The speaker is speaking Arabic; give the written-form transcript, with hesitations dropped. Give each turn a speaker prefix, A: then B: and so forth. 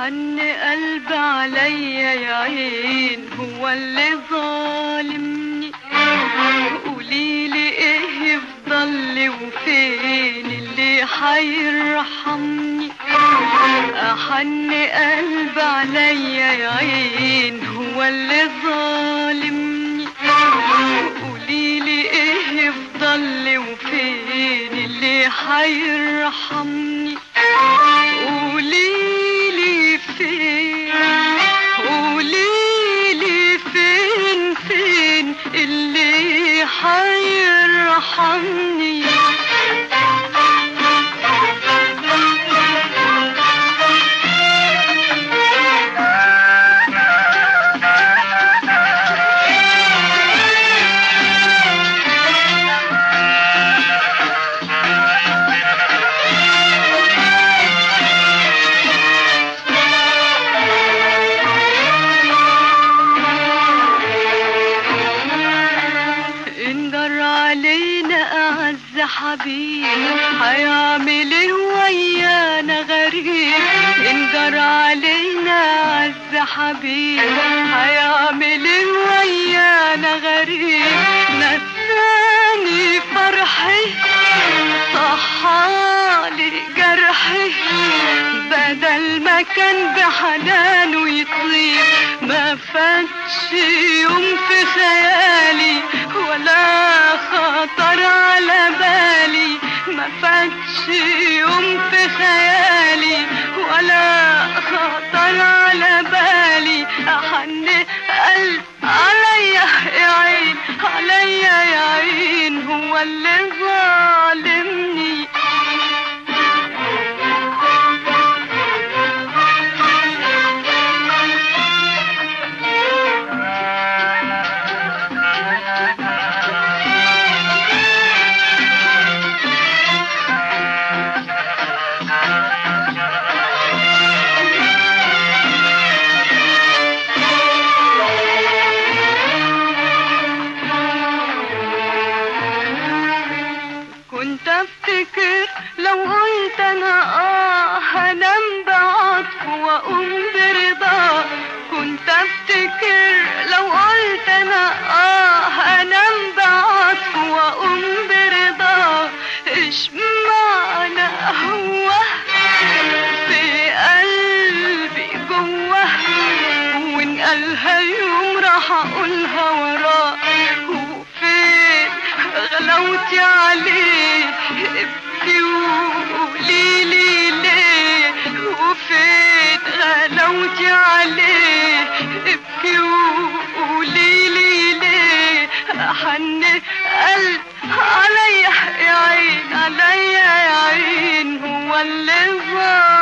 A: أحن قلب عليا يا عين هو اللي ظالمني. قوليلي ايه يفضل وفين اللي حيرحمني. أحن قلب عليا يا عين هو اللي ظالمني. قوليلي ايه يفضل وفين اللي حيرحمني. قوليلي فين، قوليلي فين فين اللي حيرحمني. حبيب هيعمل ايه ويانا غريب. انجر علينا عز حبيب هيعمل ايه ويانا غريب. نساني فرحي صحالي جرحي. بدل ما كان بحنانه يطيب ما فاتش يوم في خيالي ولا خطر على بالي. ما فاتش يوم في خيالي ولا خطر على بالي. أحن قلب عليا يا عين، عليا يا عين هو اللي ظالمني. كنت افتكر لو قلت انا هنام بعطف واقوم برضا. كنت افتكر لو قلت انا هنام بعطف واقوم برضا. ايش معنى هو في قلبي جوه وان قالها يوم راح اقولها وراه. وفين غلوتي عليه ابكي وقوليلي ليه. وفين غلوتي عليه ابكي وقوليلي ليه. أحن قلب عليا يا عين، عليا يا عين هو اللي ظالمني.